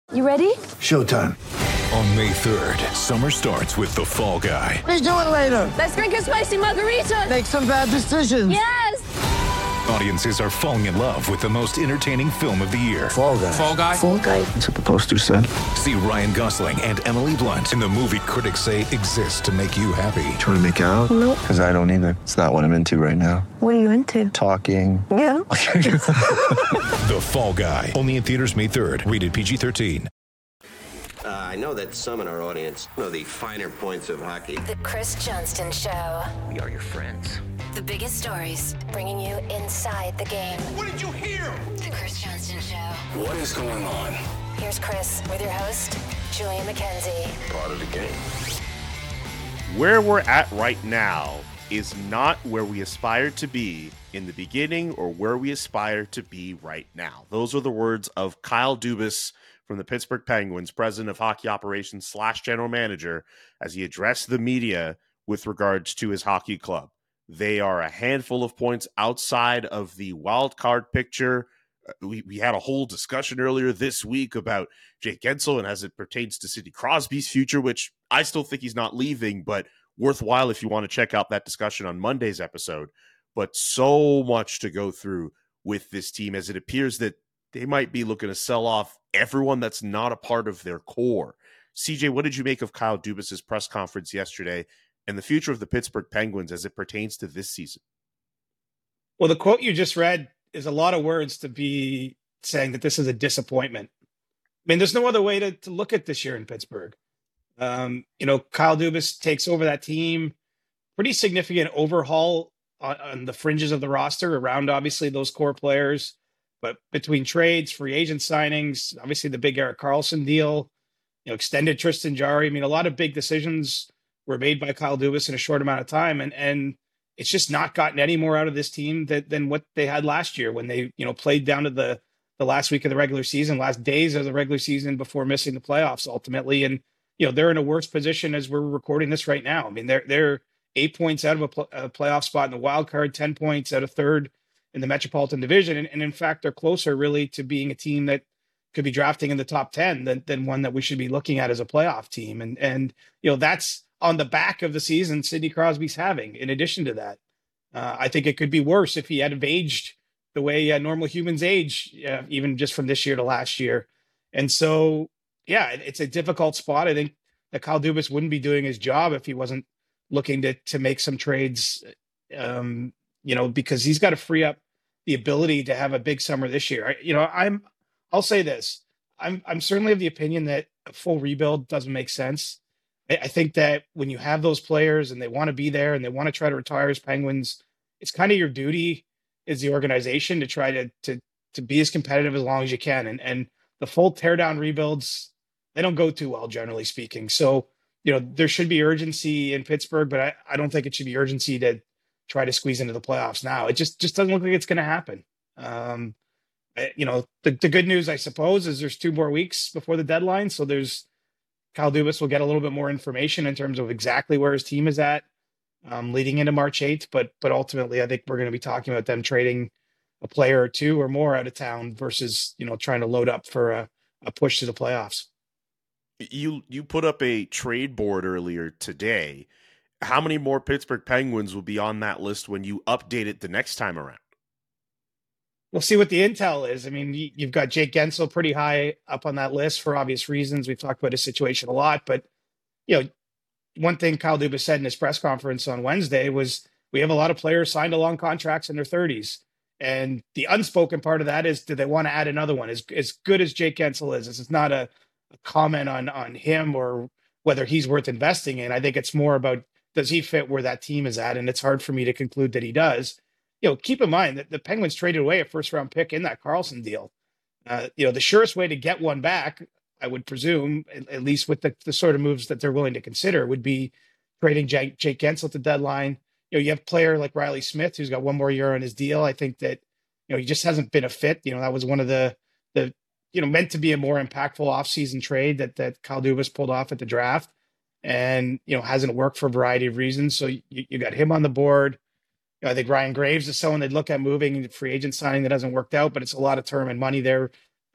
You ready? Showtime. On May 3rd, summer starts with The Fall Guy. Let's do it later. Let's drink a spicy margarita. Make some bad decisions. Yes! Audiences are falling in love with the most entertaining film of the year. Fall Guy. Fall Guy? Fall guy. That's what the poster said. See Ryan Gosling and Emily Blunt in the movie critics say exists to make you happy. Trying to make it out? Nope. Because I don't either. It's not what I'm into right now. What are you into? Talking. Yeah. The Fall Guy. Only in theaters May 3rd. Rated PG-13. I know that some in our audience know the finer points of hockey. The Chris Johnston Show. We are your friends. The biggest stories, bringing you inside the game. What did you hear? The Chris Johnston Show. What is going on? Here's Chris with your host, Julian McKenzie. Part of the game. Where we're at right now is not where we aspired to be in the beginning or where we aspire to be right now. Those are the words of Kyle Dubas from the Pittsburgh Penguins, president of hockey operations / general manager, as he addressed the media with regards to his hockey club. They are a handful of points outside of the wild card picture. We had a whole discussion earlier this week about Jake Guentzel and as it pertains to Sidney Crosby's future, which I still think he's not leaving, but worthwhile if you want to check out that discussion on Monday's episode. But so much to go through with this team as it appears that they might be looking to sell off everyone that's not a part of their core. CJ, what did you make of Kyle Dubas' press conference yesterday and the future of the Pittsburgh Penguins as it pertains to this season? Well, the quote you just read is a lot of words to be saying that this is a disappointment. I mean, there's no other way to look at this year in Pittsburgh. Kyle Dubas takes over that team, pretty significant overhaul on the fringes of the roster around, obviously, those core players. But between trades, free agent signings, obviously the big Erik Karlsson deal, extended Tristan Jarry. I mean, a lot of big decisions were made by Kyle Dubas in a short amount of time. And it's just not gotten any more out of this team than what they had last year when they, played down to the last week of the regular season, last days of the regular season before missing the playoffs ultimately. And, they're in a worse position as we're recording this right now. I mean, they're 8 points out of a playoff spot in the wild card, 10 points out of third in the Metropolitan Division. And in fact, they're closer really to being a team that could be drafting in the top 10 than one that we should be looking at as a playoff team. And that's on the back of the season Sidney Crosby's having. In addition to that, I think it could be worse if he had aged the way normal humans age, even just from this year to last year. And so, yeah, it's a difficult spot. I think that Kyle Dubas wouldn't be doing his job if he wasn't looking to make some trades, because he's got to free up the ability to have a big summer this year. I'll say this. I'm certainly of the opinion that a full rebuild doesn't make sense. I think that when you have those players and they want to be there and they want to try to retire as Penguins, it's kind of your duty as the organization to try to be as competitive as long as you can. And the full teardown rebuilds, they don't go too well, generally speaking. So, there should be urgency in Pittsburgh, but I don't think it should be urgency to try to squeeze into the playoffs now. It just doesn't look like it's going to happen. The good news, I suppose, is there's 2 more weeks before the deadline. So Kyle Dubas will get a little bit more information in terms of exactly where his team is at leading into March 8th. But ultimately, I think we're going to be talking about them trading a player or 2 or more out of town versus, trying to load up for a push to the playoffs. You put up a trade board earlier today. How many more Pittsburgh Penguins will be on that list when you update it the next time around? We'll see what the intel is. I mean, you've got Jake Guentzel pretty high up on that list for obvious reasons. We've talked about his situation a lot, but one thing Kyle Dubas said in his press conference on Wednesday was we have a lot of players signed to long contracts in their 30s. And the unspoken part of that is, do they want to add another one? As good as Jake Guentzel is, this is not a comment on him or whether he's worth investing in. I think it's more about, does he fit where that team is at? And it's hard for me to conclude that he does. Keep in mind that the Penguins traded away a first-round pick in that Karlsson deal. The surest way to get one back, I would presume, at least with the sort of moves that they're willing to consider, would be trading Jake Guentzel at the deadline. You have a player like Riley Smith, who's got 1 more year on his deal. I think that, he just hasn't been a fit. That was one of the meant to be a more impactful offseason trade that Kyle Dubas pulled off at the draft and, hasn't worked for a variety of reasons. So you got him on the board. I think Ryan Graves is someone they'd look at moving, free agent signing that hasn't worked out, but it's a lot of term and money there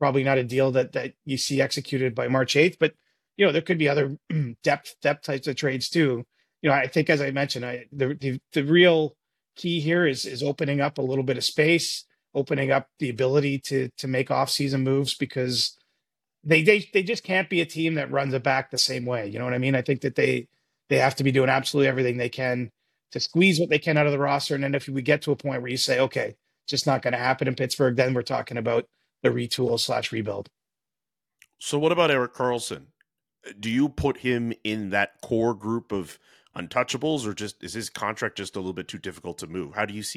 probably not a deal that you see executed by March 8th, but there could be other depth types of trades too. I think, as I mentioned, the real key here is opening up a little bit of space, opening up the ability to make off-season moves, because they just can't be a team that runs it back the same way. You know what I mean? I think that they have to be doing absolutely everything they can to squeeze what they can out of the roster. And then if we get to a point where you say, okay, it's just not going to happen in Pittsburgh, then we're talking about the retool / rebuild. So what about Erik Karlsson? Do you put him in that core group of untouchables, or just is his contract just a little bit too difficult to move? How do you see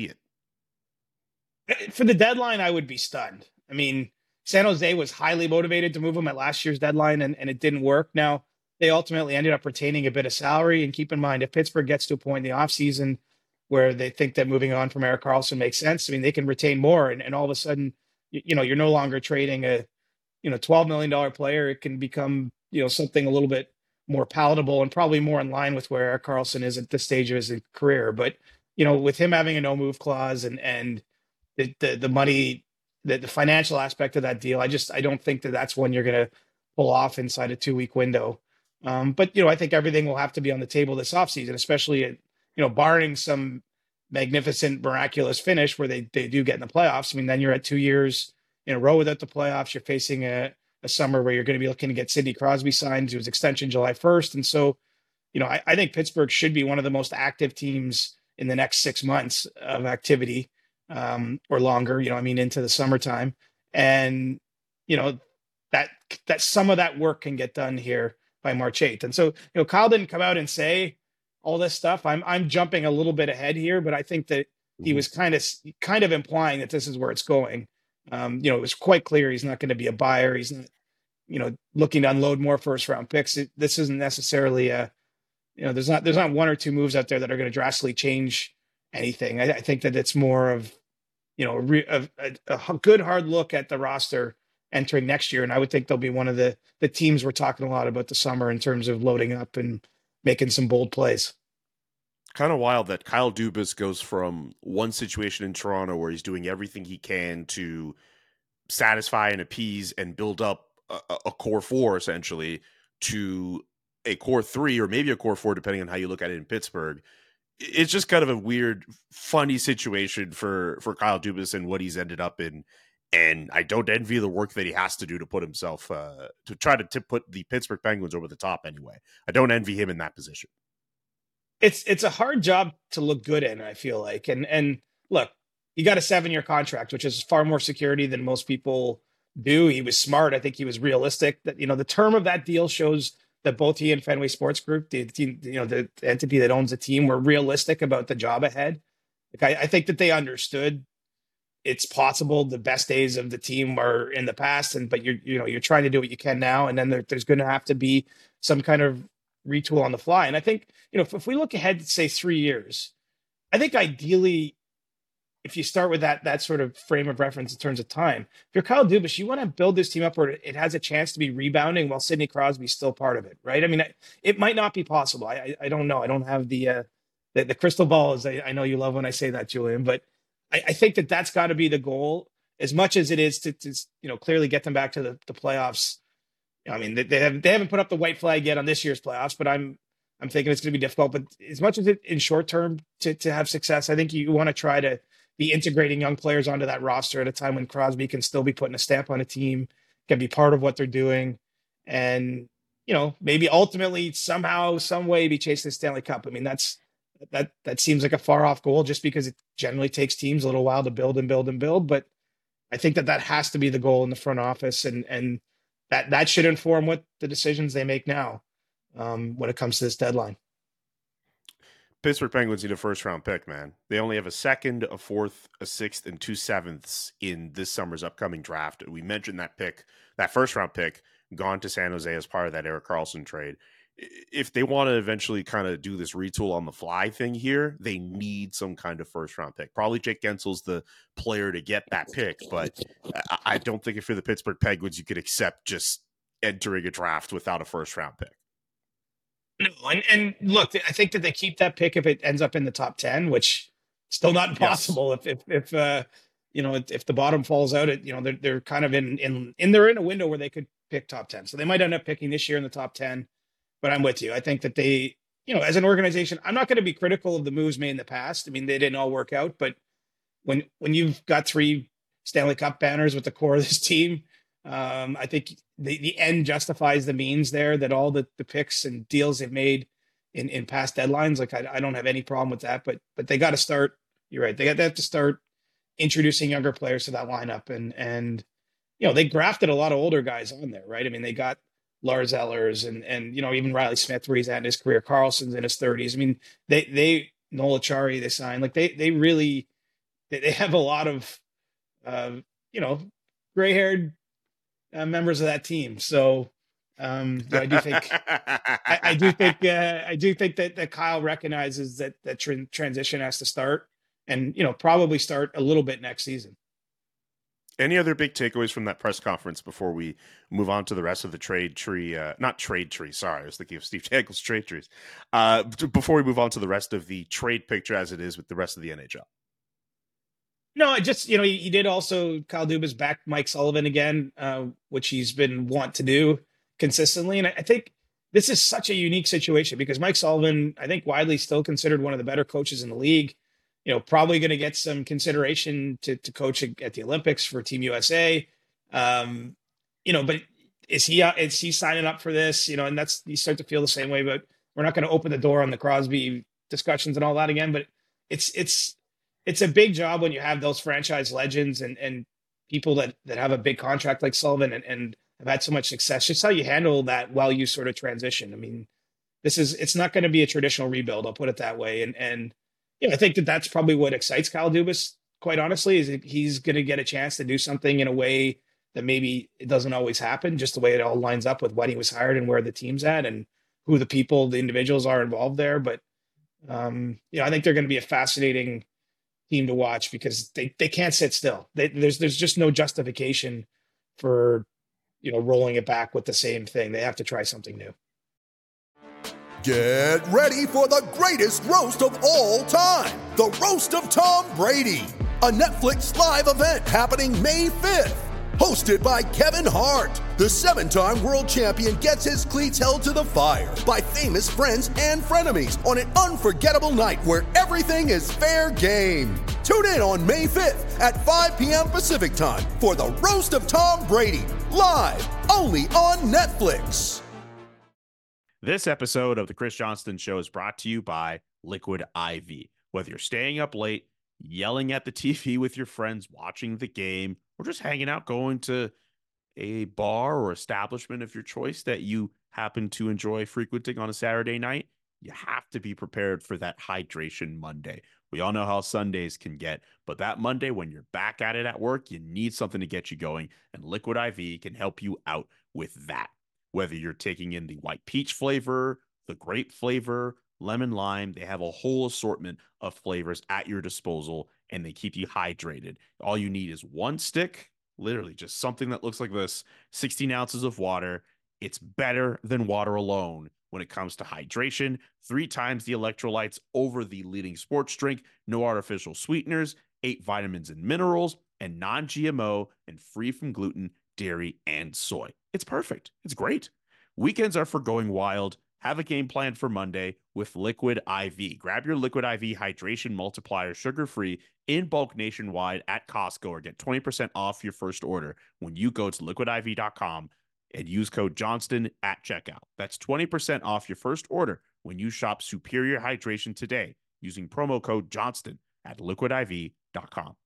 it? For the deadline, I would be stunned. I mean, San Jose was highly motivated to move him at last year's deadline, and it didn't work. Now, they ultimately ended up retaining a bit of salary. And keep in mind, if Pittsburgh gets to a point in the offseason where they think that moving on from Erik Karlsson makes sense, I mean, they can retain more. And all of a sudden, you're no longer trading a $12 million player. It can become something a little bit more palatable and probably more in line with where Erik Karlsson is at this stage of his career. But with him having a no move clause and the money, the financial aspect of that deal, I don't think that's one you're going to pull off inside a 2-week window. But I think everything will have to be on the table this offseason, especially barring some magnificent, miraculous finish where they do get in the playoffs. I mean, then you're at 2 years in a row without the playoffs. You're facing a summer where you're going to be looking to get Sidney Crosby signed to his extension July 1st. And so, I think Pittsburgh should be one of the most active teams in the next 6 months of activity, or longer, into the summertime. And, that some of that work can get done here by March 8th. And so, Kyle didn't come out and say all this stuff. I'm jumping a little bit ahead here, but I think that he was kind of implying that this is where it's going. It was quite clear he's not going to be a buyer. He's not, looking to unload more first round picks. This isn't necessarily there's not one or two moves out there that are going to drastically change anything. I think that it's more of, a good hard look at the roster entering next year. And I would think they'll be one of the teams we're talking a lot about the summer in terms of loading up and making some bold plays. Kind of wild that Kyle Dubas goes from one situation in Toronto where he's doing everything he can to satisfy and appease and build up a core four, essentially, to a core three, or maybe a core four, depending on how you look at it in Pittsburgh. It's just kind of a weird, funny situation for Kyle Dubas and what he's ended up in. And I don't envy the work that he has to do to put himself, to try to put the Pittsburgh Penguins over the top anyway. I don't envy him in that position. It's a hard job to look good in, I feel like. And look, he got a 7-year contract, which is far more security than most people do. He was smart. I think he was realistic. That the term of that deal shows that both he and Fenway Sports Group, the team, the entity that owns the team, were realistic about the job ahead. Like I think that they understood it's possible the best days of the team are in the past, but you're trying to do what you can now, and then there's going to have to be some kind of retool on the fly. And I think if we look ahead to say 3 years, I think ideally, if you start with that sort of frame of reference in terms of time, if you're Kyle Dubas, you want to build this team up where it has a chance to be rebounding while Sidney Crosby's still part of it, right? I mean, it might not be possible. I don't know. I don't have the crystal ball, as I know you love when I say that, Julian, but I think that's got to be the goal, as much as it is to clearly get them back to the playoffs. I mean, they haven't put up the white flag yet on this year's playoffs, but I'm thinking it's going to be difficult. But as much as it in short term to have success, I think you want to try to be integrating young players onto that roster at a time when Crosby can still be putting a stamp on a team, can be part of what they're doing, and maybe ultimately somehow, some way, be chasing the Stanley Cup. I mean, that seems like a far off goal, just because it generally takes teams a little while to build and build and build. But I think that has to be the goal in the front office, and that should inform what the decisions they make now when it comes to this deadline. Pittsburgh Penguins need a first-round pick, man. They only have a second, a fourth, a sixth, and 2 7ths in this summer's upcoming draft. We mentioned that first-round pick, gone to San Jose as part of that Erik Karlsson trade. If they want to eventually kind of do this retool on the fly thing here, they need some kind of first-round pick. Probably Jake Gensel's the player to get that pick, but I don't think if you're the Pittsburgh Penguins, you could accept just entering a draft without a first-round pick. No, and look, I think that they keep that pick if it ends up in the top 10, which still not impossible. Yes. If if the bottom falls out, they're kind of they're in a window where they could pick top 10. So they might end up picking this year in the top 10. But I'm with you. I think that they, as an organization, I'm not going to be critical of the moves made in the past. I mean, they didn't all work out, but when you've got 3 Stanley Cup banners with the core of this team, I think the end justifies the means there, that all the picks and deals they've made in past deadlines. Like, I don't have any problem with that, but they got to start. You're right. They have to start introducing younger players to that lineup. And they grafted a lot of older guys on there, right? I mean, they got Lars Ellers and even Riley Smith, where he's at in his career. Carlson's in his 30s. I mean, they Noel Acciari, they signed. Like, they really have a lot of gray-haired members of that team. So I do think I do think that Kyle recognizes that transition has to start, and probably start a little bit next season. Any other big takeaways from that press conference before we move on to the rest of the trade tree? Not trade tree, sorry. I was thinking of Steve Daigle's trade trees. Before we move on to the rest of the trade picture as it is with the rest of the NHL. No, I just, he did also, Kyle Dubas back Mike Sullivan again, which he's been want to do consistently. And I think this is such a unique situation because Mike Sullivan, I think, widely still considered one of the better coaches in the league. Probably going to get some consideration to coach at the Olympics for Team USA. But is he signing up for this? And you start to feel the same way, but we're not going to open the door on the Crosby discussions and all that again. But it's a big job when you have those franchise legends and people that have a big contract like Sullivan and have had so much success. Just how you handle that while you sort of transition. I mean, it's not going to be a traditional rebuild. I'll put it that way. And I think that's probably what excites Kyle Dubas, quite honestly, is that he's going to get a chance to do something in a way that maybe it doesn't always happen, just the way it all lines up with when he was hired and where the team's at and who the individuals are involved there. But, I think they're going to be a fascinating team to watch because they can't sit still. There's just no justification for, rolling it back with the same thing. They have to try something new. Get ready for the greatest roast of all time, the Roast of Tom Brady, a Netflix live event happening May 5th. Hosted by Kevin Hart, the 7-time world champion gets his cleats held to the fire by famous friends and frenemies on an unforgettable night where everything is fair game. Tune in on May 5th at 5 p.m. Pacific time for the Roast of Tom Brady, live only on Netflix. This episode of the Chris Johnston Show is brought to you by Liquid IV. Whether you're staying up late, yelling at the TV with your friends, watching the game, or just hanging out, going to a bar or establishment of your choice that you happen to enjoy frequenting on a Saturday night, you have to be prepared for that hydration Monday. We all know how Sundays can get, but that Monday when you're back at it at work, you need something to get you going, and Liquid IV can help you out with that. Whether you're taking in the white peach flavor, the grape flavor, lemon lime, they have a whole assortment of flavors at your disposal, and they keep you hydrated. All you need is one stick, literally just something that looks like this, 16 ounces of water. It's better than water alone when it comes to hydration. 3 times the electrolytes over the leading sports drink, no artificial sweeteners, 8 vitamins and minerals, and non-GMO and free from gluten, dairy, and soy. It's perfect. It's great. Weekends are for going wild. Have a game plan for Monday with Liquid IV. Grab your Liquid IV Hydration Multiplier sugar-free in bulk nationwide at Costco or get 20% off your first order when you go to liquidiv.com and use code Johnston at checkout. That's 20% off your first order when you shop Superior Hydration today using promo code Johnston at liquidiv.com.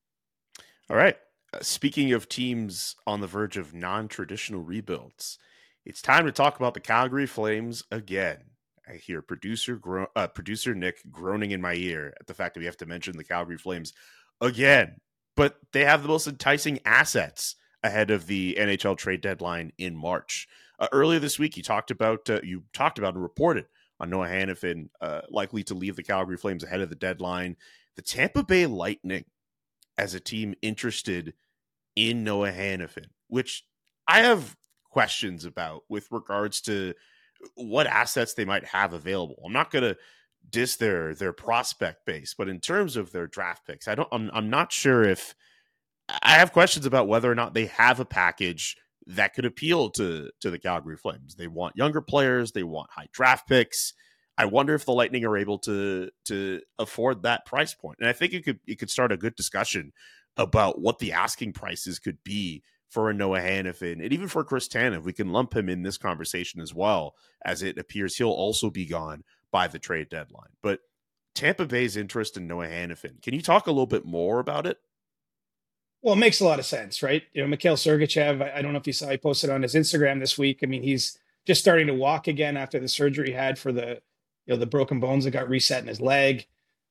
All right. Speaking of teams on the verge of non-traditional rebuilds, it's time to talk about the Calgary Flames again. I hear producer Nick groaning in my ear at the fact that we have to mention the Calgary Flames again. But they have the most enticing assets ahead of the NHL trade deadline in March. Earlier this week, you talked about and reported on Noah Hanifin likely to leave the Calgary Flames ahead of the deadline. The Tampa Bay Lightning as a team interested in Noah Hanifin, which I have questions about with regards to what assets they might have available. I'm not going to diss their prospect base, but in terms of their draft picks, I'm not sure if I have questions about whether or not they have a package that could appeal to the Calgary Flames. They want younger players. They want high draft picks. I wonder if the Lightning are able to afford that price point. And I think it could start a good discussion about what the asking prices could be for a Noah Hanifin and even for Chris Tanev. We can lump him in this conversation as well, as it appears he'll also be gone by the trade deadline. But Tampa Bay's interest in Noah Hanifin, can you talk a little bit more about it? Well, it makes a lot of sense, right? Mikhail Sergachev, I don't know if you saw, he posted on his Instagram this week. I mean, he's just starting to walk again after the surgery he had for the broken bones that got reset in his leg.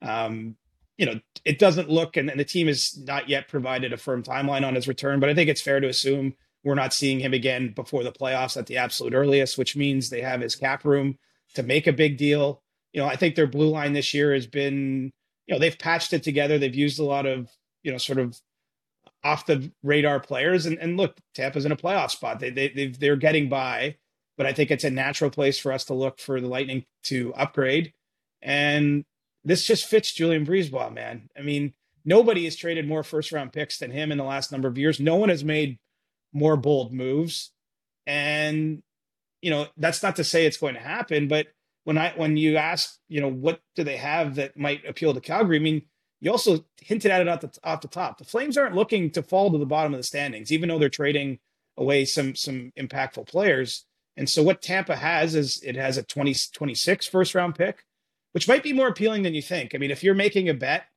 It doesn't look, and the team has not yet provided a firm timeline on his return, but I think it's fair to assume we're not seeing him again before the playoffs at the absolute earliest, which means they have his cap room to make a big deal. I think their blue line this year has been, they've patched it together. They've used a lot of, sort of off the radar players. And look, Tampa's in a playoff spot. They're getting by, but I think it's a natural place for us to look for the Lightning to upgrade. And this just fits Julien BriseBois, man. I mean, nobody has traded more first round picks than him in the last number of years. No one has made more bold moves. And, that's not to say it's going to happen, but when you ask, what do they have that might appeal to Calgary? I mean, you also hinted at it off the top. The Flames aren't looking to fall to the bottom of the standings, even though they're trading away some impactful players. And so what Tampa has is it has a 2026 first round pick, which might be more appealing than you think. I mean, if you're making a bet,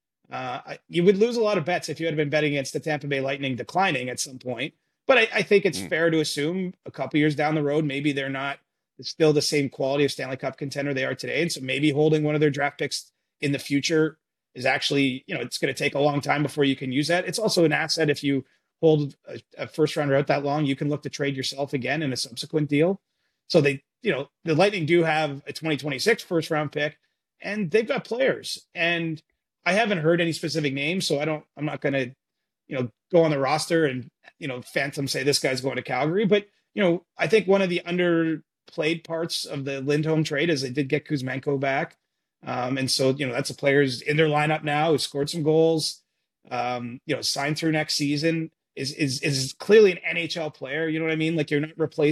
you would lose a lot of bets if you had been betting against the Tampa Bay Lightning declining at some point. But I think it's fair to assume a couple years down the road, maybe they're not still the same quality of Stanley Cup contender they are today. And so maybe holding one of their draft picks in the future is actually, it's going to take a long time before you can use that. It's also an asset. If you hold a first rounder out that long, you can look to trade yourself again in a subsequent deal. So the Lightning do have a 2026 first round pick, and they've got players. And I haven't heard any specific names, so I'm not going to, go on the roster and, phantom say this guy's going to Calgary. But, I think one of the underplayed parts of the Lindholm trade is they did get Kuzmenko back. And so, that's a player who's in their lineup now, who scored some goals, signed through next season, is clearly an NHL player. You know what I mean? Like, you're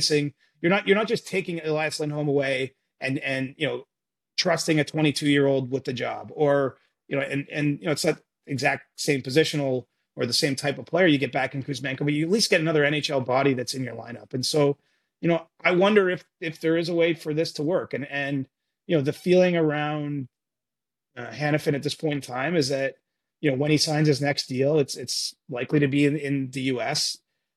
not just taking Elias Lindholm away and trusting a 22-year-old with the job, or, it's not exact same positional or the same type of player you get back in Kuzmenko, but you at least get another NHL body that's in your lineup. And so, I wonder if there is a way for this to work. And the feeling around Hanifin at this point in time is that, when he signs his next deal, it's likely to be in the US.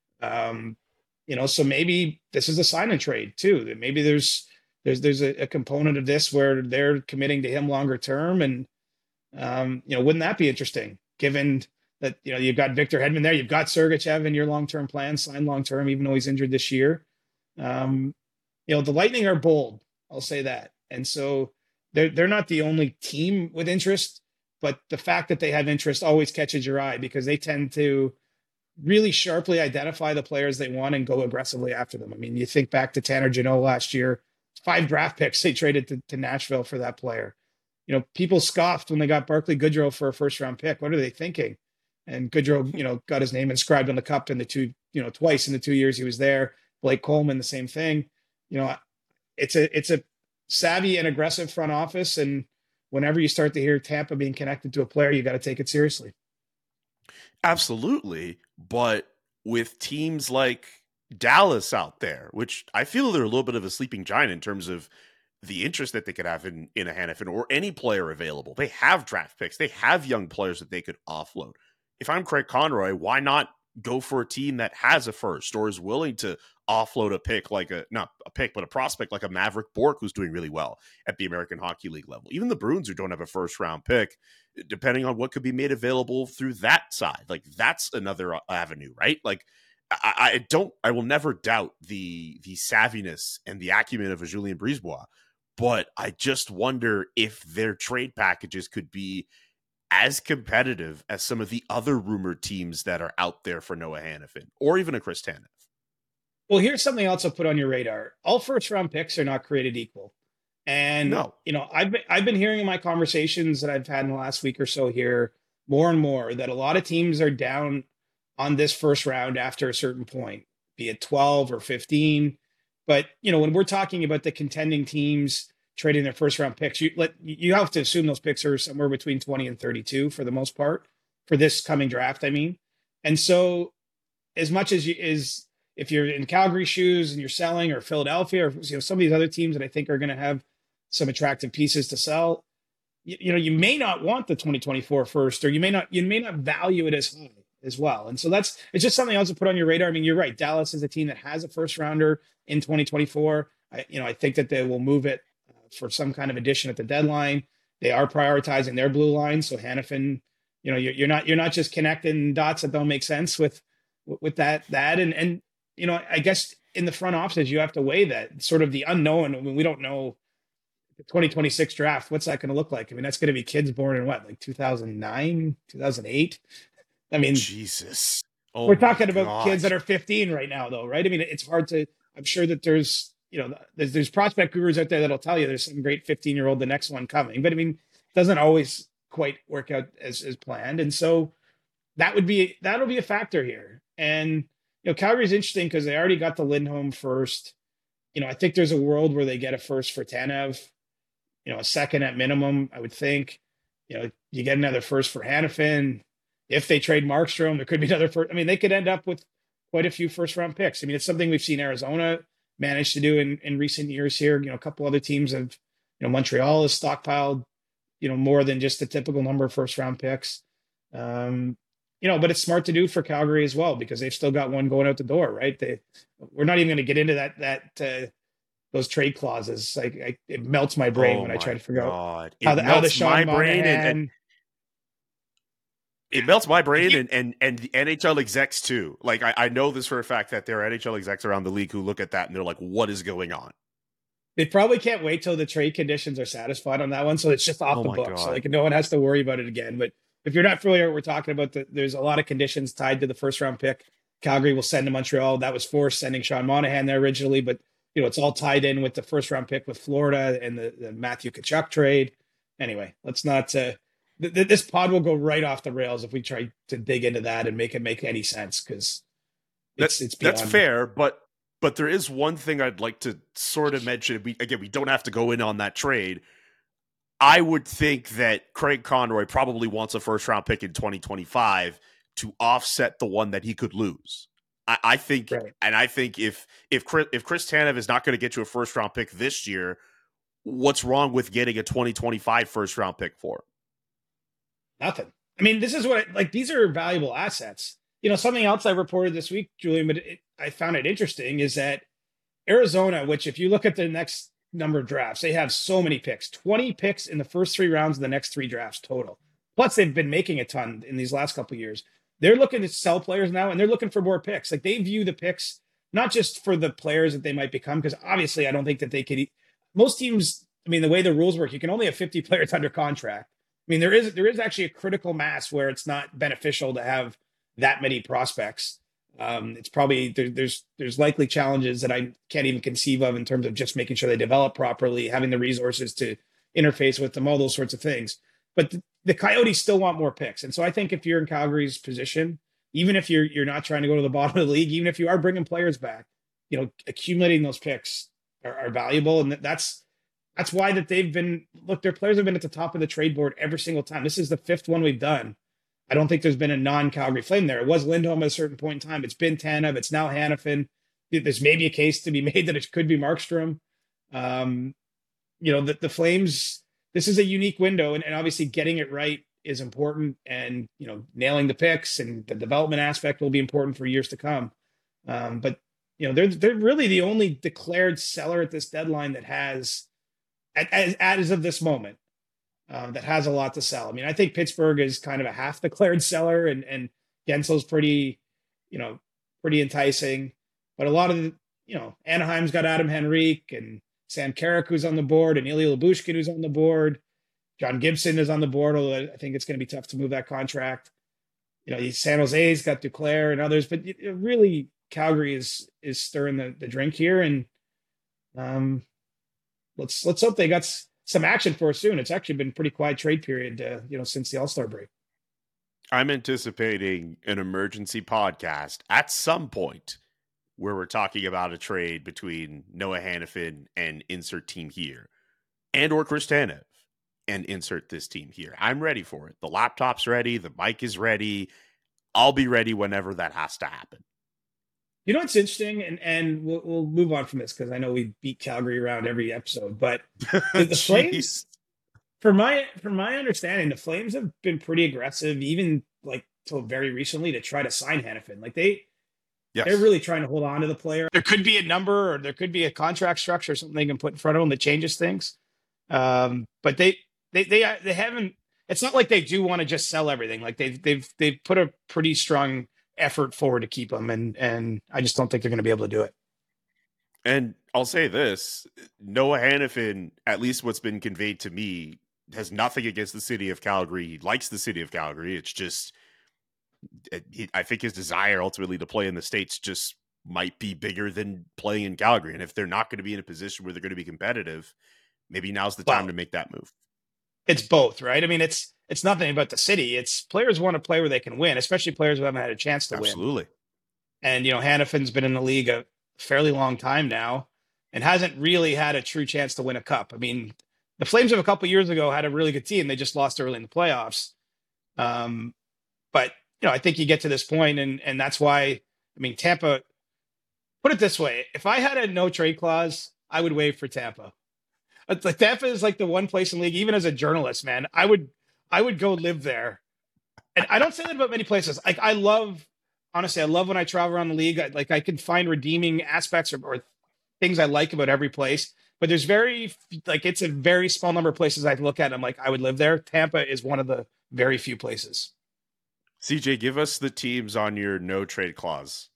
So maybe this is a sign and trade too. That maybe there's a component of this where they're committing to him longer term. And, wouldn't that be interesting, given that, you've got Victor Hedman there, you've got Sergachev in your long-term plan, signed long-term, even though he's injured this year. The Lightning are bold. I'll say that. And so they're not the only team with interest, but the fact that they have interest always catches your eye, because they tend to really sharply identify the players they want and go aggressively after them. I mean, you think back to Tanner Jeannot last year, 5 draft picks they traded to Nashville for that player. People scoffed when they got Barclay Goodrow for a first round pick. What are they thinking? And Goodrow, got his name inscribed on the cup in the twice in the 2 years he was there. Blake Coleman, the same thing. It's a savvy and aggressive front office. And whenever you start to hear Tampa being connected to a player, you got to take it seriously. Absolutely. But with teams like Dallas out there, which I feel they're a little bit of a sleeping giant in terms of the interest that they could have in a Hanifin or any player available. They have draft picks. They have young players that they could offload. If I'm Craig Conroy, why not go for a team that has a first or is willing to offload a pick, not a pick, but a prospect like a Maverick Bourque, who's doing really well at the American Hockey League level. Even the Bruins, who don't have a first round pick, depending on what could be made available through that side, that's another avenue, right? I will never doubt the savviness and the acumen of a Julien BriseBois, but I just wonder if their trade packages could be as competitive as some of the other rumored teams that are out there for Noah Hanifin or even a Chris Tanev. Well, here's something else I'll put on your radar. All first round picks are not created equal. And, I've been hearing in my conversations that I've had in the last week or so here more and more that a lot of teams are down on this first round after a certain point, be it 12 or 15. But, when we're talking about the contending teams trading their first round picks, you have to assume those picks are somewhere between 20 and 32 for the most part for this coming draft, I mean. And so as much as if you're in Calgary shoes and you're selling, or Philadelphia, or some of these other teams that I think are going to have some attractive pieces to sell, you may not want the 2024 first, or you may not value it as high as well. And so it's just something else to put on your radar. I mean, you're right. Dallas is a team that has a first rounder in 2024. I think that they will move it for some kind of addition at the deadline. They are prioritizing their blue line. So Hanifin, you're not just connecting dots that don't make sense with that. And I guess in the front offices, you have to weigh that sort of the unknown. I mean, we don't know the 2026 draft. What's that going to look like? I mean, that's going to be kids born in like 2009, 2008. I mean, Jesus. We're talking about kids that are 15 right now, though, right? I mean, it's hard to. I'm sure that there's prospect gurus out there that'll tell you there's some great 15-year-old, the next one coming. But I mean, it doesn't always quite work out as planned, and so that'll be a factor here. And Calgary's interesting because they already got the Lindholm first. I think there's a world where they get a first for Tanev, a second at minimum, I would think. You get another first for Hanifin. If they trade Markstrom, there could be another first. I mean, they could end up with quite a few first-round picks. I mean, it's something we've seen Arizona manage to do in recent years here. A couple other teams have, Montreal has stockpiled, more than just the typical number of first-round picks. But it's smart to do for Calgary as well because they've still got one going out the door, right? We're not even going to get into that those trade clauses. Like it melts my brain when I try to figure out how the Sean Monahan. It melts my brain and the NHL execs too. Like I know this for a fact that there are NHL execs around the league who look at that and they're like, what is going on? They probably can't wait till the trade conditions are satisfied on that one. So it's just off the books. So no one has to worry about it again. But if you're not familiar, we're talking about there's a lot of conditions tied to the first round pick. Calgary will send to Montreal. That was forced sending Sean Monahan there originally, but it's all tied in with the first round pick with Florida and the Matthew Tkachuk trade. Anyway, let's not, this pod will go right off the rails if we try to dig into that and make it make any sense because it's beyond. That's fair, but there is one thing I'd like to sort of mention. We don't have to go in on that trade. I would think that Craig Conroy probably wants a first round pick in 2025 to offset the one that he could lose. I think, right. And I think if Chris Tanev is not going to get you a first round pick this year, what's wrong with getting a 2025 first round pick for him? Nothing. I mean, this is these are valuable assets. Something else I reported this week, Julian, but I found it interesting is that Arizona, which if you look at the next number of drafts, they have so many picks, 20 picks in the first 3 rounds of the next 3 drafts total. Plus they've been making a ton in these last couple of years. They're looking to sell players now and they're looking for more picks. Like they view the picks, not just for the players that they might become, because obviously I don't think that they could, most teams, I mean, the way the rules work, you can only have 50 players under contract. I mean, there is actually a critical mass where it's not beneficial to have that many prospects. It's probably there's likely challenges that I can't even conceive of in terms of just making sure they develop properly, having the resources to interface with them, all those sorts of things. But the Coyotes still want more picks, and so I think if you're in Calgary's position, even if you're not trying to go to the bottom of the league, even if you are bringing players back, accumulating those picks are valuable, and that's why that they've been their players have been at the top of the trade board every single time. This is the 5th one we've done. I don't think there's been a non-Calgary Flame there. It was Lindholm at a certain point in time. It's been Tanev. It's now Hanifin. There's maybe a case to be made that it could be Markstrom. The Flames, this is a unique window, and obviously getting it right is important. And, nailing the picks and the development aspect will be important for years to come. But they're really the only declared seller at this deadline that has, as of this moment, that has a lot to sell. I mean, I think Pittsburgh is kind of a half declared seller, and Gensel's pretty enticing. But a lot of Anaheim's got Adam Henrique and Sam Carrick who's on the board, and Ilya Lyubushkin who's on the board. John Gibson is on the board, although I think it's going to be tough to move that contract. San Jose's got Duclair and others, but really Calgary is stirring the drink here, and let's hope they got some action for us soon. It's actually been a pretty quiet trade period, since the All-Star break. I'm anticipating an emergency podcast at some point where we're talking about a trade between Noah Hannafin and insert team here, and or Chris Tanev and insert this team here. I'm ready for it. The laptop's ready. The mic is ready. I'll be ready whenever that has to happen. You know what's interesting, and we'll move on from this because I know we beat Calgary around every episode, but the Flames, from my understanding, the Flames have been pretty aggressive, even like till very recently, to try to sign Hannafin. Like they're really trying to hold on to the player. There could be a number, or there could be a contract structure, or something they can put in front of them that changes things. But they haven't. It's not like they do want to just sell everything. Like they've put a pretty strong effort forward to keep them, and I just don't think they're going to be able to do it. And I'll say this: Noah Hannafin, at least what's been conveyed to me, has nothing against the city of Calgary. He likes the city of Calgary. It's just, I think his desire ultimately to play in the States just might be bigger than playing in Calgary. And if they're not going to be in a position where they're going to be competitive, maybe now's the time to make that move. It's both, right? I mean, it's nothing about the city. It's players want to play where they can win, especially players who haven't had a chance to win. Absolutely. And, Hannafin's been in the league a fairly long time now and hasn't really had a true chance to win a cup. I mean, the Flames of a couple of years ago had a really good team. They just lost early in the playoffs. But, I think you get to this point, and that's why, Tampa, put it this way. If I had a no trade clause, I would waive for Tampa. Like Tampa is like the one place in the league, even as a journalist, man, I would go live there. And I don't say that about many places. Like I love when I travel around the league. I can find redeeming aspects or things I like about every place. But there's it's a very small number of places I look at. And I'm like, I would live there. Tampa is one of the very few places. CJ, give us the teams on your no trade clause.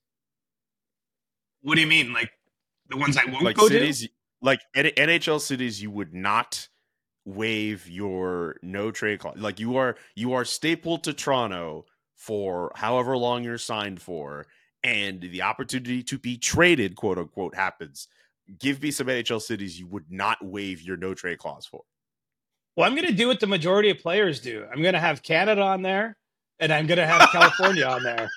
What do you mean? Like the ones I won't like go cities, to? Like NHL cities, you would not waive your no trade clause. Like you are stapled to Toronto for however long you're signed for, and the opportunity to be traded, quote unquote, happens. Give me some NHL cities you would not waive your no trade clause for. Well, I'm going to do what the majority of players do. I'm going to have Canada on there, and I'm going to have California on there.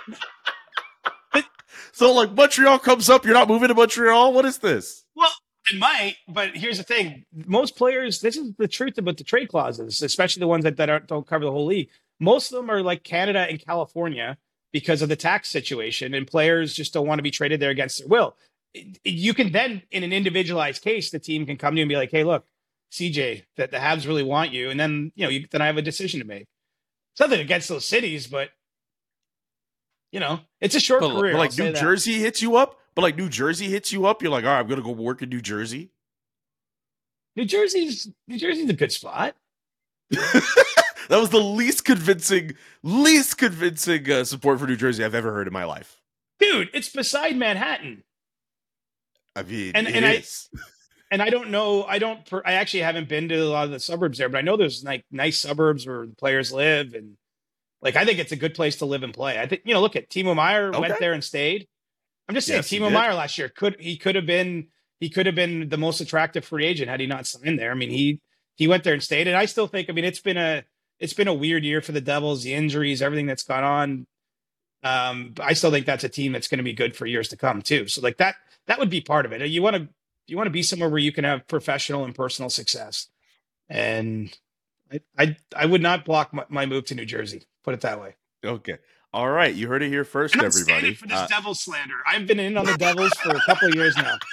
So, like, Montreal comes up, you're not moving to Montreal? What is this? Well, it might, but here's the thing. Most players, this is the truth about the trade clauses, especially the ones that don't cover the whole league. Most of them are like Canada and California because of the tax situation, and players just don't want to be traded there against their will. You can then, in an individualized case, the team can come to you and be like, hey, look, CJ, that the Habs really want you. And then, then I have a decision to make. It's nothing against those cities, but, it's a short career. But like New Jersey hits you up? You're like, all right, I'm going to go work in New Jersey. New Jersey's a good spot. That was the least convincing support for New Jersey I've ever heard in my life. Dude, it's beside Manhattan. I mean, it is. And I don't know. I actually haven't been to a lot of the suburbs there, but I know there's like nice suburbs where the players live. And like, I think it's a good place to live and play. I think, look at Timo Meier went there and stayed. I'm just saying, yes, Timo Meier last year could have been the most attractive free agent had he not signed there. I mean, he went there and stayed. And I still think, it's been a weird year for the Devils, the injuries, everything that's gone on. But I still think that's a team that's going to be good for years to come too. So like that would be part of it. You want to be somewhere where you can have professional and personal success. And I would not block my move to New Jersey. Put it that way. Okay. All right. You heard it here first, I'm not everybody. standing for this Devils slander. I've been in on the Devils for a couple of years now.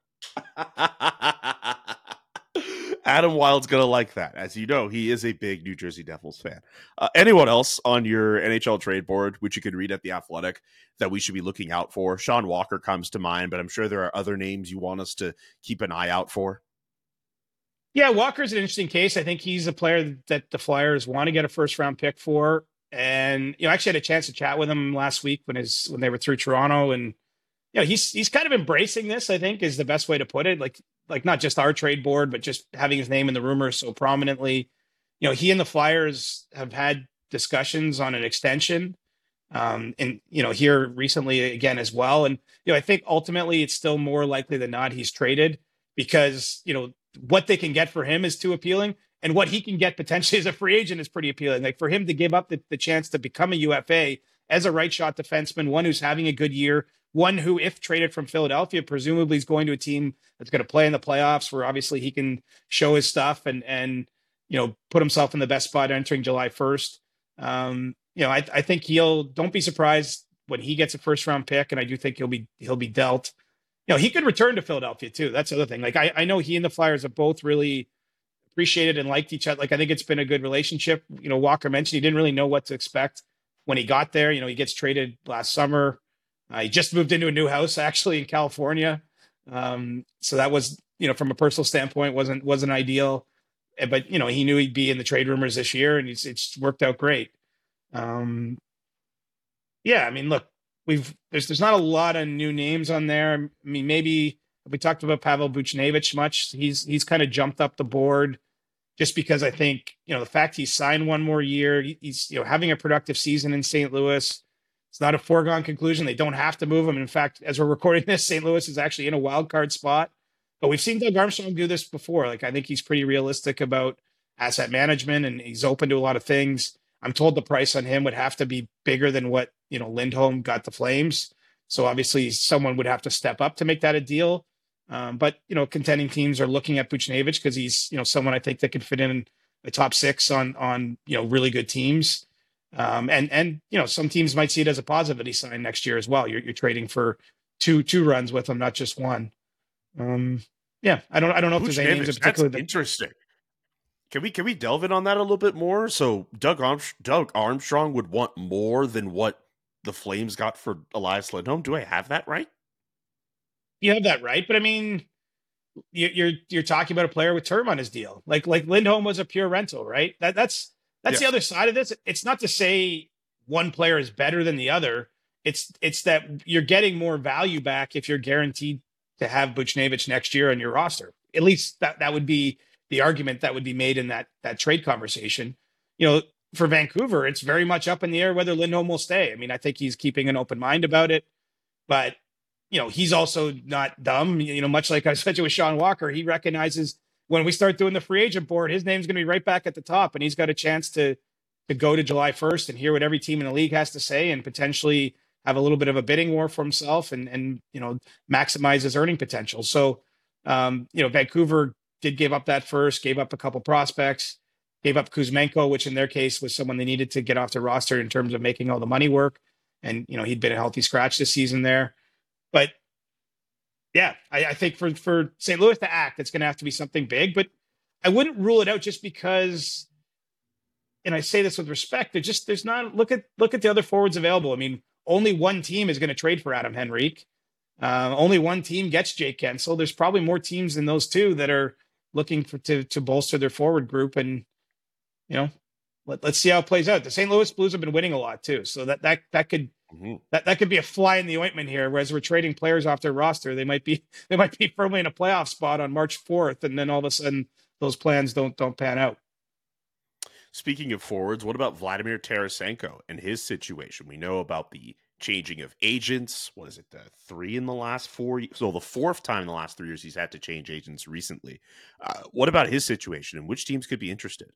Adam Wild's going to like that. As you know, he is a big New Jersey Devils fan. Anyone else on your NHL trade board, which you can read at The Athletic, that we should be looking out for? Sean Walker comes to mind, but I'm sure there are other names you want us to keep an eye out for. Yeah, Walker's an interesting case. I think he's a player that the Flyers want to get a first-round pick for. And, I actually had a chance to chat with him last week when they were through Toronto. And, he's kind of embracing this, I think, is the best way to put it. Like not just our trade board, but just having his name in the rumors so prominently. He and the Flyers have had discussions on an extension. And, here recently again as well. And, I think ultimately it's still more likely than not he's traded because, what they can get for him is too appealing. And what he can get potentially as a free agent is pretty appealing. Like for him to give up the chance to become a UFA as a right shot defenseman, one who's having a good year, one who, if traded from Philadelphia, presumably is going to a team that's going to play in the playoffs, where obviously he can show his stuff and put himself in the best spot entering July 1st. I think don't be surprised when he gets a first round pick, and I do think he'll be dealt. He could return to Philadelphia too. That's the other thing. Like I know he and the Flyers have both really appreciated and liked each other. Like I think it's been a good relationship. Walker mentioned he didn't really know what to expect when he got there. He gets traded last summer. He just moved into a new house actually in California. So that was, from a personal standpoint, wasn't ideal. But he knew he'd be in the trade rumors this year, and it's worked out great. Look, there's not a lot of new names on there. I mean, maybe we talked about Pavel Buchnevich much. He's kind of jumped up the board just because I think, the fact he signed one more year, he's, having a productive season in St. Louis. It's not a foregone conclusion. They don't have to move him. In fact, as we're recording this, St. Louis is actually in a wild card spot. But we've seen Doug Armstrong do this before. Like, I think he's pretty realistic about asset management, and he's open to a lot of things. I'm told the price on him would have to be bigger than what, Lindholm got the Flames. So obviously someone would have to step up to make that a deal. But contending teams are looking at Buchnevich because he's, someone I think that could fit in the top six on really good teams. And some teams might see it as a positive that he signed next year as well. You're trading for two runs with him, not just one. I don't know if there's any names in particular. That's interesting. Can we delve in on that a little bit more? So Doug Armstrong would want more than what the Flames got for Elias Lindholm. Do I have that right? You have that right, but I mean, you're talking about a player with term on his deal. Like Lindholm was a pure rental, right? That's the other side of this. It's not to say one player is better than the other. It's that you're getting more value back if you're guaranteed to have Buchnevich next year on your roster. At least that would be the argument that would be made in that trade conversation. For Vancouver, it's very much up in the air whether Lindholm will stay. I mean, I think he's keeping an open mind about it, but he's also not dumb. Much like I said with Sean Walker, he recognizes when we start doing the free agent board, his name's going to be right back at the top, and he's got a chance to go to July 1st and hear what every team in the league has to say, and potentially have a little bit of a bidding war for himself and maximize his earning potential. So, Vancouver did give up that first, gave up a couple prospects, gave up Kuzmenko, which in their case was someone they needed to get off the roster in terms of making all the money work. And, he'd been a healthy scratch this season there. But yeah, I think for St. Louis to act, it's going to have to be something big, but I wouldn't rule it out just because, and I say this with respect, there's not, look at the other forwards available. I mean, only one team is going to trade for Adam Henrique. Only one team gets Jake Gensel. There's probably more teams than those two that are looking to bolster their forward group. And, let's see how it plays out. The St. Louis Blues have been winning a lot too. So that could, that could be a fly in the ointment here. Whereas we're trading players off their roster, they might be firmly in a playoff spot on March 4th. And then all of a sudden those plans don't pan out. Speaking of forwards, what about Vladimir Tarasenko and his situation? We know about the changing of agents. What is it? 3 in the last 4 years? So the 4th time in the last 3 years he's had to change agents recently. What about his situation, and which teams could be interested?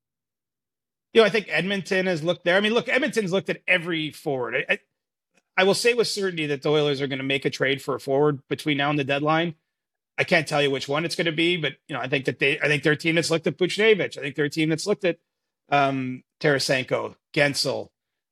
I think Edmonton has looked there. I mean, look, Edmonton's looked at every forward. I will say with certainty that the Oilers are going to make a trade for a forward between now and the deadline. I can't tell you which one it's going to be, but I think they're a team that's looked at Buchnevich. I think they're a team that's looked at Tarasenko, Gensel,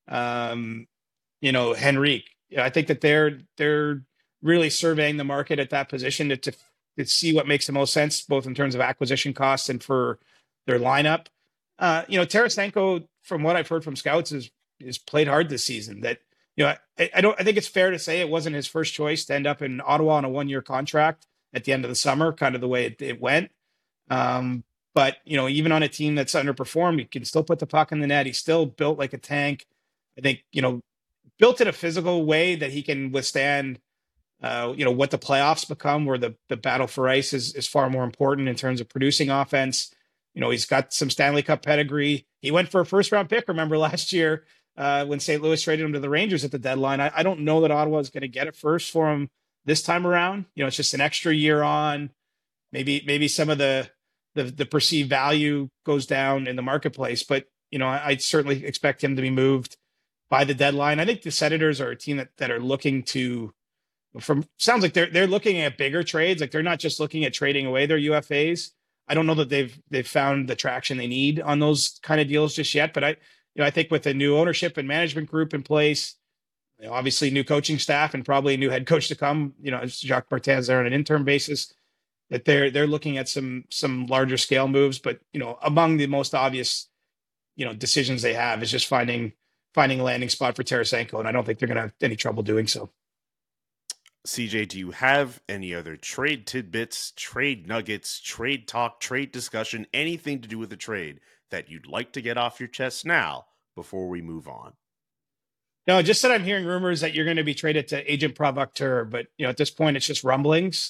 Henrique. I think that they're really surveying the market at that position to see what makes the most sense, both in terms of acquisition costs and for their lineup. Tarasenko, from what I've heard from scouts, is played hard this season. That I think it's fair to say it wasn't his first choice to end up in Ottawa on a 1-year contract at the end of the summer, kind of the way it went. But even on a team that's underperformed, he can still put the puck in the net. He's still built like a tank. I think built in a physical way that he can withstand. What the playoffs become, where the battle for ice is far more important in terms of producing offense. He's got some Stanley Cup pedigree. He went for a first-round pick, remember, last year when St. Louis traded him to the Rangers at the deadline. I don't know that Ottawa is going to get it first for him this time around. It's just an extra year on. Maybe some of the the perceived value goes down in the marketplace. But, I certainly expect him to be moved by the deadline. I think the Senators are a team that are looking to, sounds like they're looking at bigger trades. Like they're not just looking at trading away their UFAs. I don't know that they've found the traction they need on those kind of deals just yet. But I think with a new ownership and management group in place, obviously new coaching staff and probably a new head coach to come, Jacques Martin's there on an interim basis, that they're looking at some larger scale moves. But, among the most obvious, decisions they have is just finding a landing spot for Tarasenko. And I don't think they're going to have any trouble doing so. CJ, do you have any other trade tidbits, trade nuggets, trade talk, trade discussion, anything to do with the trade that you'd like to get off your chest now before we move on? No, just that I'm hearing rumors that you're going to be traded to agent provocateur, but at this point it's just rumblings.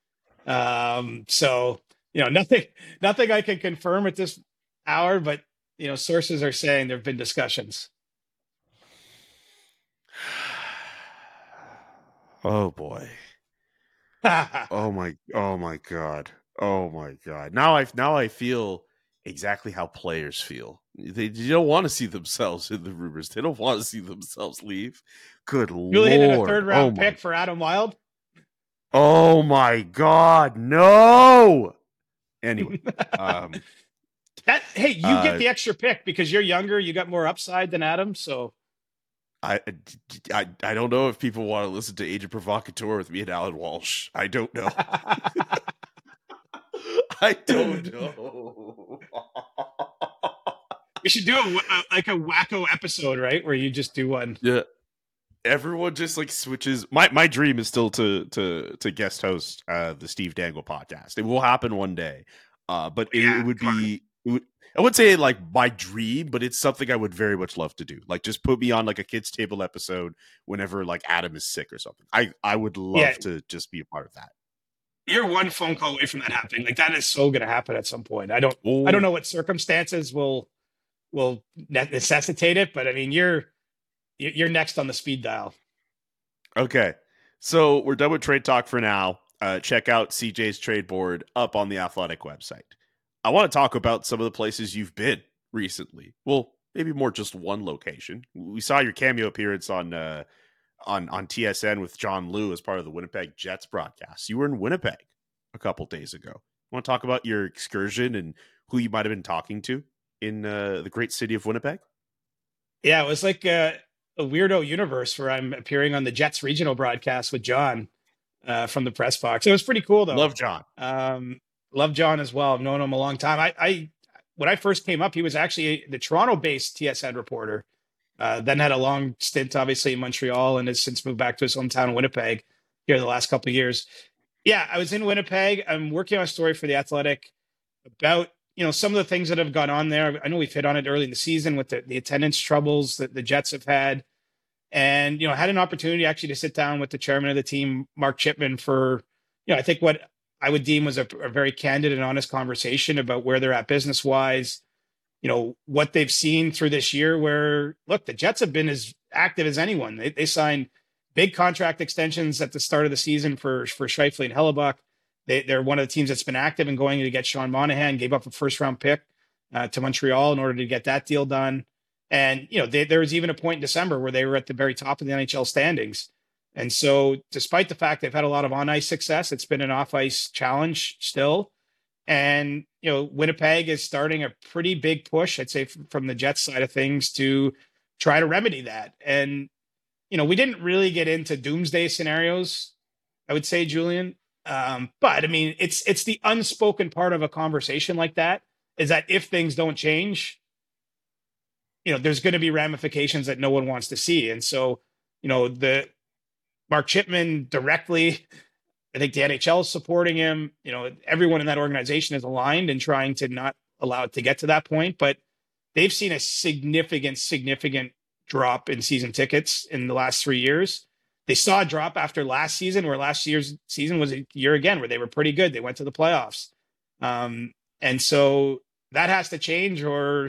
So nothing I can confirm at this hour, but sources are saying there have been discussions. Oh boy. Oh my God. Oh my God. Now I feel exactly how players feel. They don't want to see themselves in the rumors. They don't want to see themselves leave. Good Lord. Really a third round pick for Adam Wild? Oh my God. No. Anyway. Hey, you get the extra pick because you're younger. You got more upside than Adam. So I don't know if people want to listen to Agent Provocateur with me and Alan Walsh. I don't know. I don't know. We should do a wacko episode, right? Where you just do one. Yeah. Everyone just like switches. My dream is still to guest host the Steve Dangle podcast. It will happen one day. But it would be. I wouldn't say like my dream, but it's something I would very much love to do. Like just put me on like a kids table episode whenever like Adam is sick or something. I would love to just be a part of that. You're one phone call away from that happening. Like that is so going to happen at some point. I don't know what circumstances will necessitate it, but I mean you're next on the speed dial. Okay, so we're done with trade talk for now. Check out CJ's trade board up on the Athletic website. I want to talk about some of the places you've been recently. Well, maybe more just one location. We saw your cameo appearance on TSN with John Liu as part of the Winnipeg Jets broadcast. You were in Winnipeg a couple days ago. Want to talk about your excursion and who you might have been talking to in the great city of Winnipeg? Yeah, it was like a weirdo universe where I'm appearing on the Jets regional broadcast with John from the press box. It was pretty cool, though. Love John. Love John as well. I've known him a long time. When I first came up, he was actually the Toronto-based TSN reporter. Then had a long stint, obviously, in Montreal, and has since moved back to his hometown, Winnipeg, here the last couple of years. Yeah, I was in Winnipeg. I'm working on a story for The Athletic about some of the things that have gone on there. I know we've hit on it early in the season with the attendance troubles that the Jets have had, and had an opportunity actually to sit down with the chairman of the team, Mark Chipman, for I think what I would deem was a very candid and honest conversation about where they're at business-wise, what they've seen through this year where, look, the Jets have been as active as anyone. They signed big contract extensions at the start of the season for Scheifele and Hellebuck. They're one of the teams that's been active in going to get Sean Monahan, gave up a first-round pick to Montreal in order to get that deal done. And, there was even a point in December where they were at the very top of the NHL standings. And so despite the fact they've had a lot of on-ice success, it's been an off-ice challenge still. And, Winnipeg is starting a pretty big push, I'd say, from the Jets side of things to try to remedy that. And, we didn't really get into doomsday scenarios, I would say, Julian. But, I mean, it's the unspoken part of a conversation like that is that if things don't change, there's going to be ramifications that no one wants to see. And so, the Mark Chipman directly, I think the NHL is supporting him. Everyone in that organization is aligned and trying to not allow it to get to that point. But they've seen a significant drop in season tickets in the last 3 years. They saw a drop after last season, where last year's season was a year again where they were pretty good. They went to the playoffs. And so that has to change, or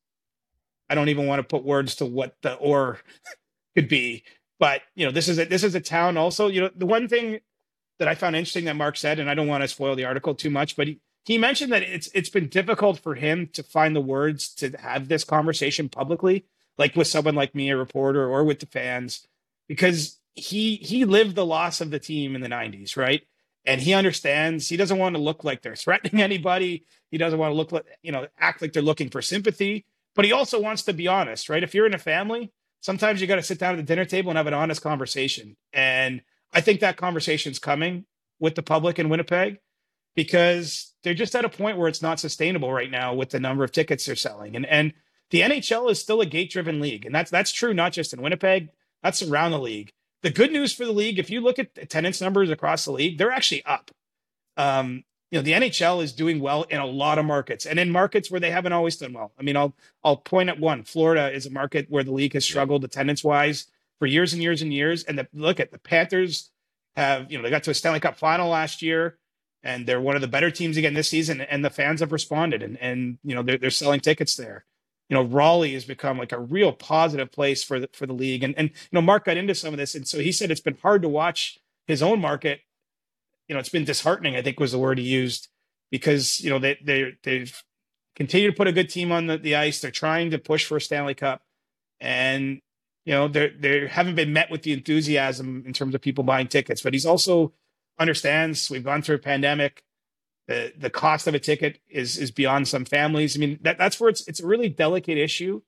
I don't even want to put words to what the or could be. But, this is a town also, the one thing that I found interesting that Mark said, and I don't want to spoil the article too much, but he he mentioned that it's been difficult for him to find the words to have this conversation publicly, like with someone like me, a reporter, or with the fans, because he lived the loss of the team in the 90s, right? And he understands. He doesn't want to look like they're threatening anybody. He doesn't want to look like, act like they're looking for sympathy. But he also wants to be honest, right? If you're in a family, sometimes you got to sit down at the dinner table and have an honest conversation. And I think that conversation's coming with the public in Winnipeg, because they're just at a point where it's not sustainable right now with the number of tickets they're selling. And the NHL is still a gate-driven league. And that's true not just in Winnipeg, that's around the league. The good news for the league, if you look at attendance numbers across the league, they're actually up. The NHL is doing well in a lot of markets, and in markets where they haven't always done well. I mean, I'll point at one. Florida is a market where the league has struggled attendance-wise for years and years and years. And look at the Panthers have, they got to a Stanley Cup final last year, and they're one of the better teams again this season. And the fans have responded, and they're selling tickets there. Raleigh has become like a real positive place for the league. And Mark got into some of this. And so he said it's been hard to watch his own market. It's been disheartening, I think was the word he used, because, they've continued to put a good team on the ice. They're trying to push for a Stanley Cup, and, they haven't been met with the enthusiasm in terms of people buying tickets. But he's also understands we've gone through a pandemic. The cost of a ticket is beyond some families. I mean, that's where it's a really delicate issue.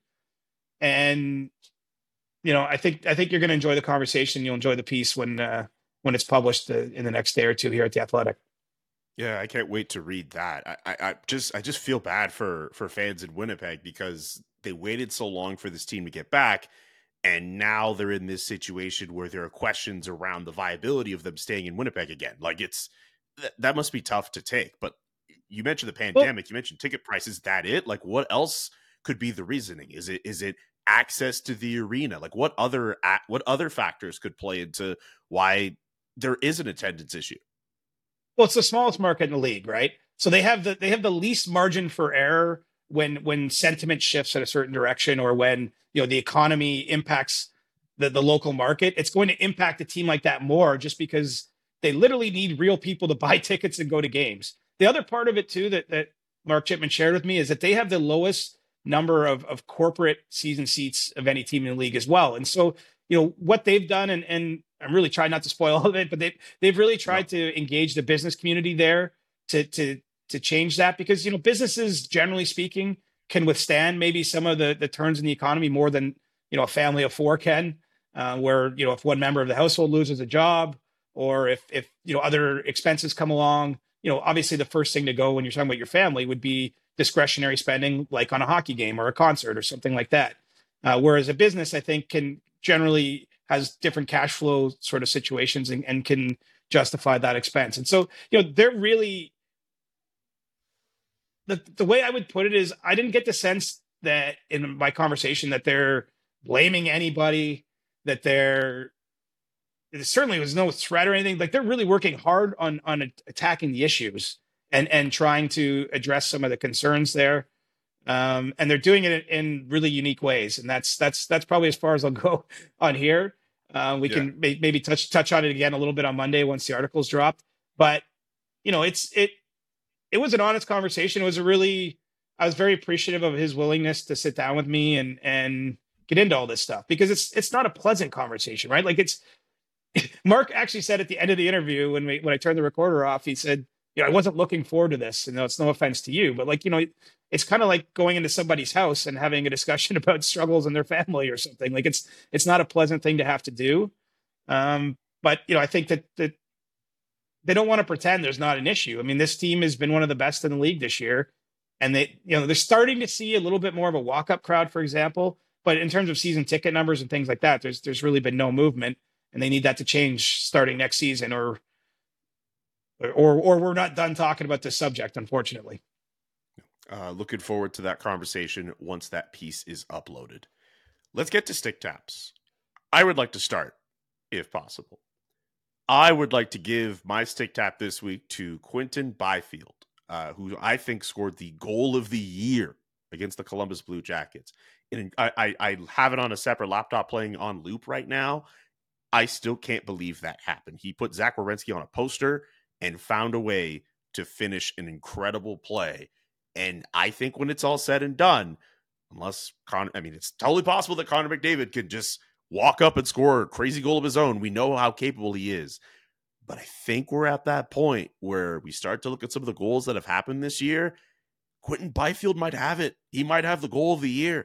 And, I think you're going to enjoy the conversation. You'll enjoy the piece when it's published in the next day or two here at The Athletic. Yeah, I can't wait to read that. I just feel bad for fans in Winnipeg, because they waited so long for this team to get back. And now they're in this situation where there are questions around the viability of them staying in Winnipeg again. Like, that must be tough to take. But you mentioned the pandemic, you mentioned ticket prices. Is that it? Like, what else could be the reasoning? Is it access to the arena? Like, what other factors could play into why there is an attendance issue? Well, it's the smallest market in the league, right? So they have the least margin for error when sentiment shifts in a certain direction, or when the economy impacts the local market. It's going to impact a team like that more, just because they literally need real people to buy tickets and go to games. The other part of it too that Mark Chipman shared with me is that they have the lowest number of corporate season seats of any team in the league as well. And so, what they've done, and I'm really trying not to spoil all of it, but they've really tried to engage the business community there to change that, because, businesses, generally speaking, can withstand maybe some of the turns in the economy more than, a family of four can, where, if one member of the household loses a job, or if other expenses come along, obviously the first thing to go when you're talking about your family would be discretionary spending, like on a hockey game or a concert or something like that. Whereas a business, I think, can generally has different cash flow sort of situations and can justify that expense. And so, they're really, the way I would put it is, I didn't get the sense that in my conversation that they're blaming anybody, that there certainly was no threat or anything. Like, they're really working hard on attacking the issues and trying to address some of the concerns there. And they're doing it in really unique ways. And that's probably as far as I'll go on here. We can maybe touch on it again a little bit on Monday once the article's dropped. But, it was an honest conversation. I was very appreciative of his willingness to sit down with me and get into all this stuff, because it's not a pleasant conversation, right? Like, Mark actually said at the end of the interview, when I turned the recorder off, he said, I wasn't looking forward to this. And it's no offense to you, but it's kind of like going into somebody's house and having a discussion about struggles in their family or something. Like, it's not a pleasant thing to have to do. But, I think that they don't want to pretend there's not an issue. I mean, this team has been one of the best in the league this year, and they're starting to see a little bit more of a walk-up crowd, for example. But in terms of season ticket numbers and things like that, there's really been no movement, and they need that to change starting next season, or we're not done talking about this subject, unfortunately. Looking forward to that conversation once that piece is uploaded. Let's get to stick taps. I would like to start, if possible. I would like to give my stick tap this week to Quinton Byfield, who I think scored the goal of the year against the Columbus Blue Jackets. And I have it on a separate laptop playing on loop right now. I still can't believe that happened. He put Zach Werenski on a poster and found a way to finish an incredible play. And I think when it's all said and done, unless it's totally possible that Connor McDavid could just walk up and score a crazy goal of his own. We know how capable he is. But I think we're at that point where we start to look at some of the goals that have happened this year. Quinton Byfield might have it. He might have the goal of the year.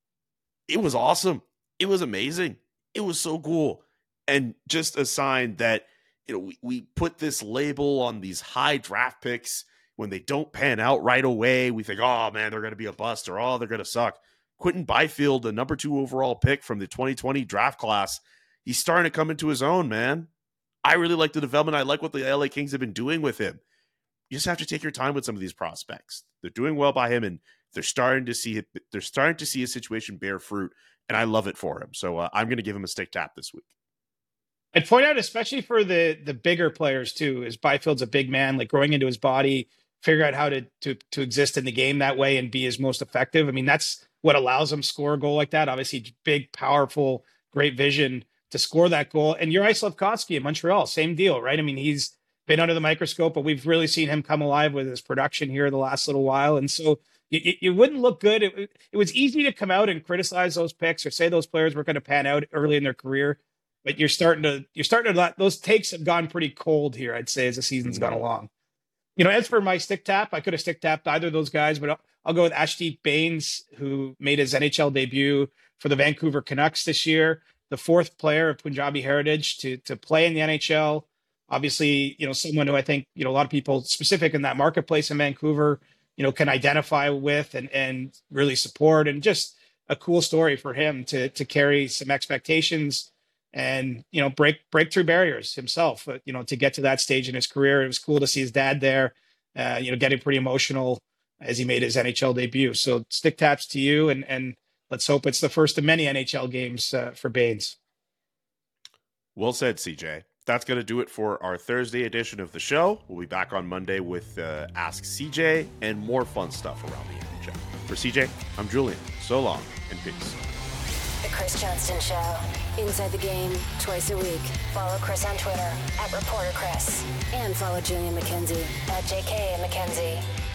It was awesome. It was amazing. It was so cool. And just a sign that, we put this label on these high draft picks. When they don't pan out right away, we think, oh man, they're going to be a bust, or oh, they're going to suck. Quinton Byfield, the number 2 overall pick from the 2020 draft class, he's starting to come into his own, man. I really like the development. I like what the LA Kings have been doing with him. You just have to take your time with some of these prospects. They're doing well by him, and they're starting to see it. They're starting to see his situation bear fruit, and I love it for him. So I'm going to give him a stick tap this week. I'd point out, especially for the bigger players too, is Byfield's a big man, like growing into his body, figure out how to exist in the game that way and be his most effective. I mean, that's what allows him to score a goal like that. Obviously, big, powerful, great vision to score that goal. And Juraj Slafkovsky in Montreal, same deal, right? I mean, he's been under the microscope, but we've really seen him come alive with his production here the last little while. And so it wouldn't look good. It was easy to come out and criticize those picks or say those players were going to pan out early in their career. But you're starting to those takes have gone pretty cold here, I'd say, as the season's gone along. As for my stick tap, I could have stick tapped either of those guys, but I'll go with Ashdeep Bains, who made his NHL debut for the Vancouver Canucks this year, the 4th player of Punjabi heritage to play in the NHL. Obviously, someone who I think, a lot of people specific in that marketplace in Vancouver, can identify with and really support, and just a cool story for him to carry some expectations and, break through barriers himself, to get to that stage in his career. It was cool to see his dad there, getting pretty emotional as he made his NHL debut. So stick taps to you, and let's hope it's the first of many NHL games for Bains. Well said, CJ. That's going to do it for our Thursday edition of the show. We'll be back on Monday with Ask CJ and more fun stuff around the NHL. For CJ, I'm Julian. So long and peace. The Chris Johnston Show. Inside the Game, twice a week. Follow Chris on Twitter @ReporterChris. And follow Julian McKenzie @JK McKenzie.